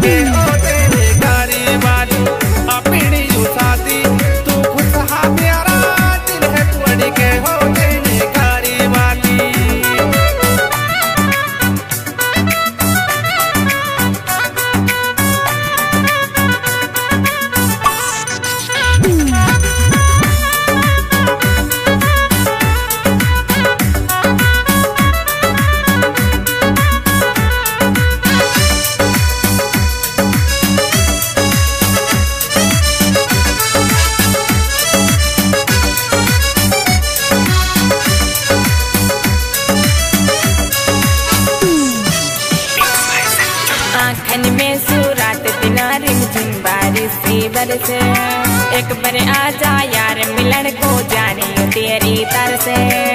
के ओ तेरे गारी वाली अपनी उसाती तू खुद हा प्यारा दिल है तोड़ के हो तेरे गारी वाली। आँखन में सूरत दिना रिमझिम बारिश सी बरसे एक बार आजा यार मिलन को जाने तेरी तरसे।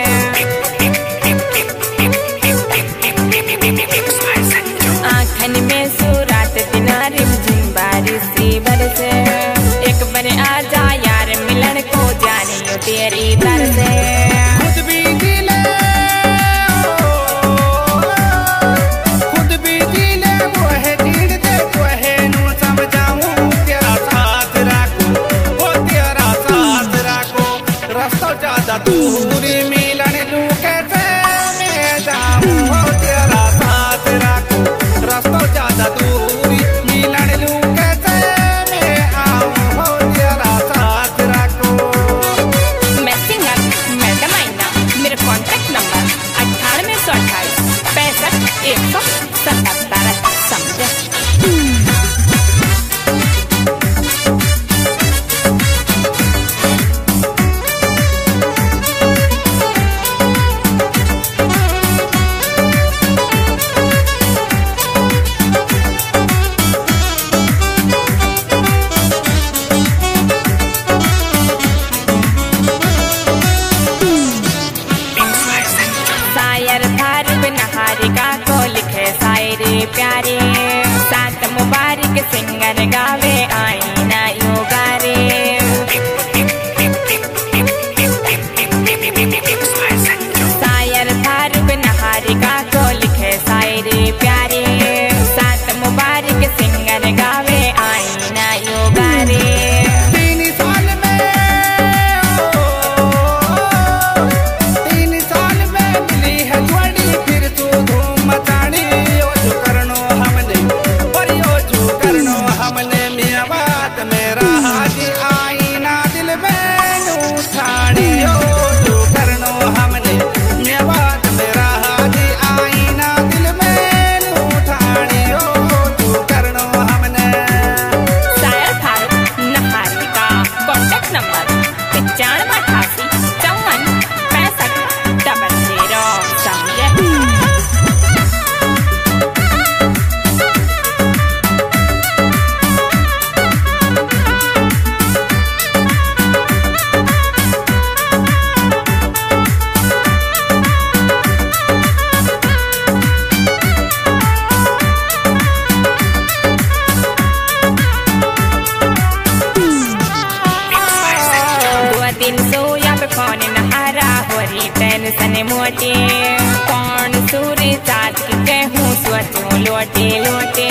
आँखन में सूरत दिना रिमझिम बारिश सी बरसे एक बार आजा यार मिलन को जाने तेरी तरसे। खुद भी दिले वो है जीण दे वो है नू समझाऊं तेरा साथ राखो वो तेरा साथ राखो रास्ता ज्यादा दूरी मिलन लू कैसे मैं जाऊं वो तेरा साथ राखो रास्ता ज्यादा दूरी मिलन लू कैसे मैं आऊं वो तेरा साथ राखो। मैं सिंगर मैडम आईना मेरा कॉन्टैक्ट नंबर 9828 65 177 समझे। शायर थारूब नहारिका को लिखे शायरी प्यारे सात मुबारक सिंगर गावे आईना योगारे। शायर थारूब नहारिका को लिखे शायरी प्यारे सात मुबारक सिंगर गावे आईना योगारे। 3 साल में मिली है जोड़ी फिर तू धूम मचानी ओ जो करनो हमने पर ओ जो करनो हमने मियां बात मेरा हाजी आईना दिल में नू ठाड़ी ओ जो करनो हमने मियां बात मेरा हाजी आईना दिल में नू ठाड़ी ओ जो करनो हमने। शायर थारूब नहारिका कॉन्टैक्ट नंबर 9588 54 65 00 समझे। दिन सोया पे कौन नहारा हो रही टेंशन मोटे कौन सूरी साथ की कहूँ सोचूं लोटे लोटे।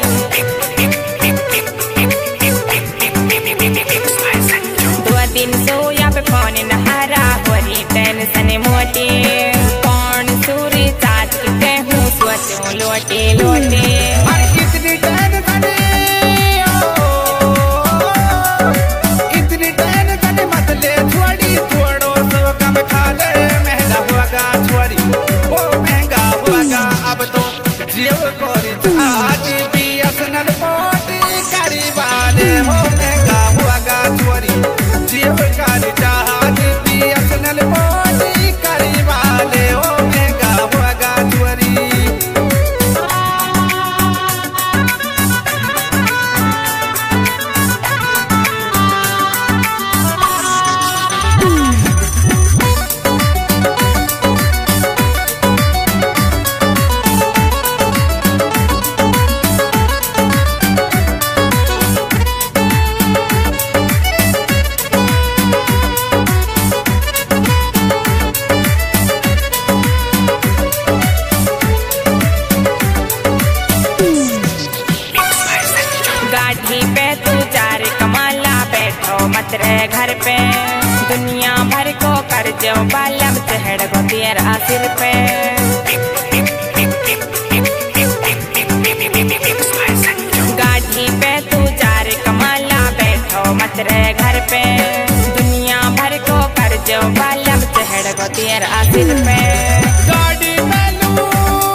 दो दिन सोया पे कौन नहारा हो रही टेंशन मोटे कौन सूरी साथ की कहूँ सोचूं लोटे लोटे। इतनी टेंशन मत ले छोड़ी थोड़ो सो कम खा ले महंगा होगा छोड़ी वो महंगा होगा अब तो जीव कोरी आज भी असनल पोटी करी वाले हो महंगा होगा छोड़ी जीव करी आज भी असनल पोटी करी वाले हो महंगा होगा छोड़ी। मत रहे घर पे, दुनिया भर को कर जो बालम चढ़ गो तेरा सिर पे। गाड़ी पे तू जार कमाला बैठो मत रहे घर पे, दुनिया भर को कर जो बालम चढ़ गो तेरा सिर पे। गाड़ी में लू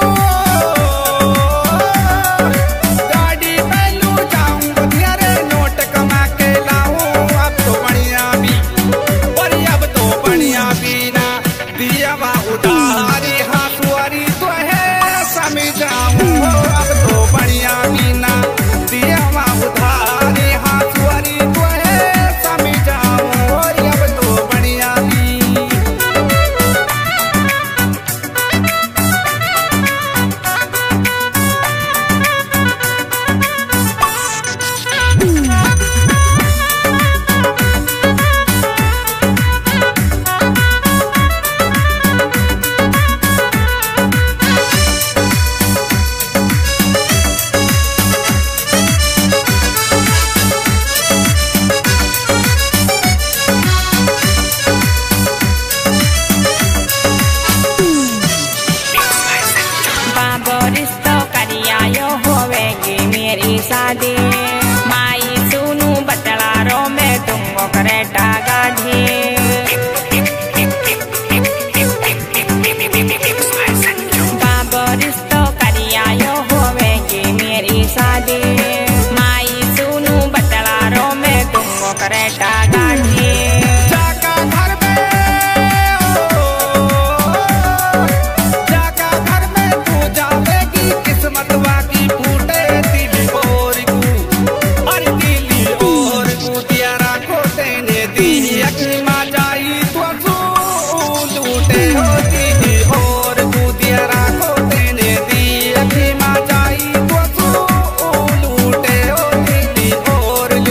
जाऊंगा तेरे नोट कमा के लाऊं, अब तो बढ़िया भी पर अब तो बढ़िया भी ना दिया बा उधारी हाथुआरी तो है समझाऊं, अब तो बढ़िया भी ना दिया बा उधारी हाथुआरी तो है समझाऊं, अब तो बढ़िया भी। शादी माई सुनू बतला रो में तुमको करेटा गाढ़ी, बाबो रिश्तो करियायो होवेगी मेरी शादी, माई सुनू बतला रो में तुमको करेटा गाढ़ी। जाका घर में तू जावेगी किस्मत वाकी फूटे दिली और को दिया राखो तेने दी अखी माँ जाई तो लूटे हो दिली और को दिया राखो तेने दी अखी माँ जाई तो लूटे हो दिली और लू।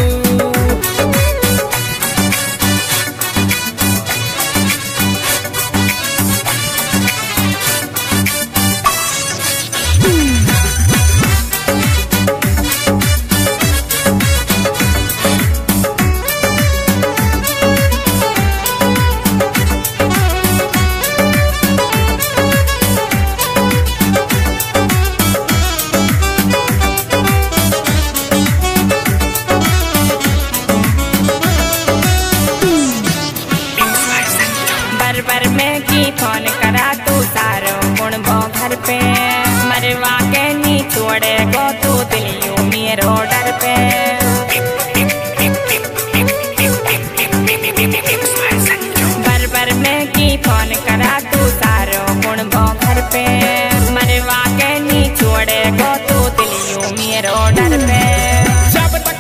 बर में की फोन करा तू सारो गुण बो घर पे, मरवा के नी छोड़े गो तू दिलियो मेरो डर पे। बर में की फोन करा तू सारो गुण बो घर पे, मरवा के नी छोड़े गो तू दिलियो मेरो डर पे। जब तक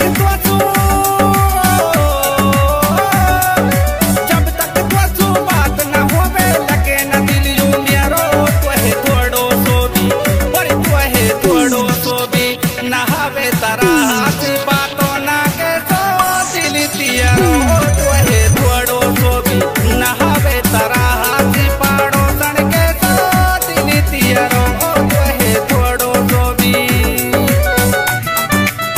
बात न होवे लगे न दिल यूं मेरो तोहे थोड़ो सो भी पर तोहे थोड़ो सो भी नहावे तरा से बातों ना के सो दिल तियारो तोहे थोड़ो सो भी नहावे तरा से पाड़ो सन के सो दिल तियारो तोहे थोड़ो सो भी।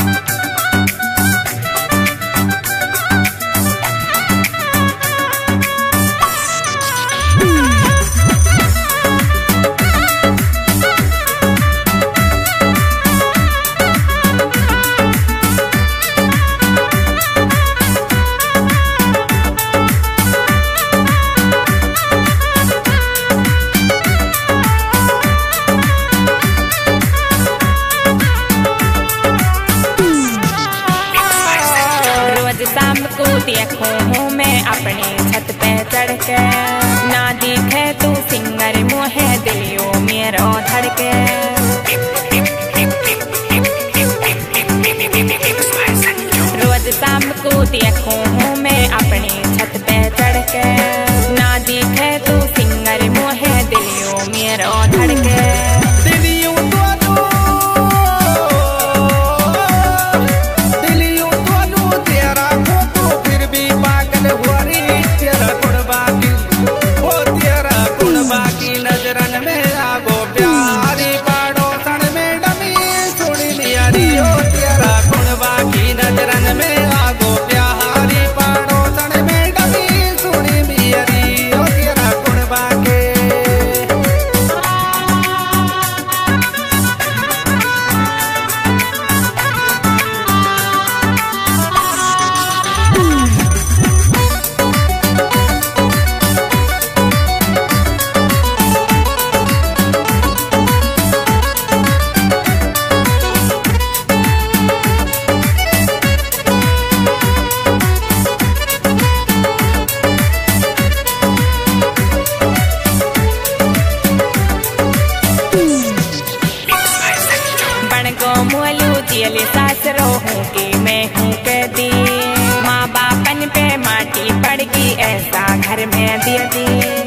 जियले सासरो हूँ कि मैं हूँ कैदी। माँ बापन पे माटी पड़गी ऐसा घर में दिया दी।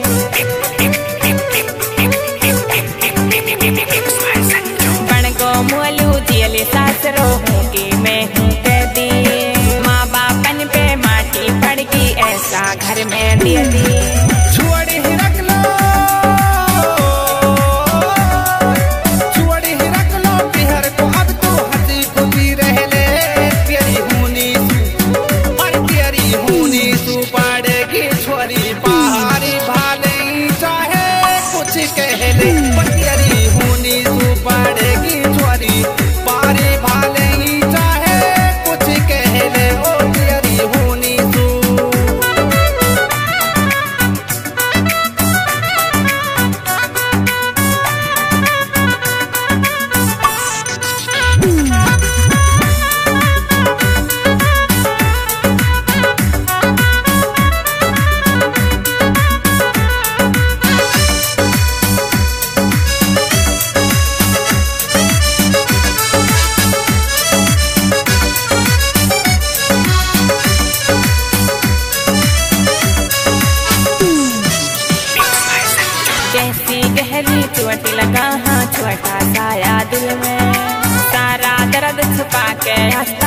बणगो मोलू जियले सासरो हूँ कि मैं हूँ कैदी। माँ बापन पे माटी पड़गी ऐसा घर में दिया दी। गहरी चोट लगा हाँ छोटा साया दिल में, सारा दर्द छुपा के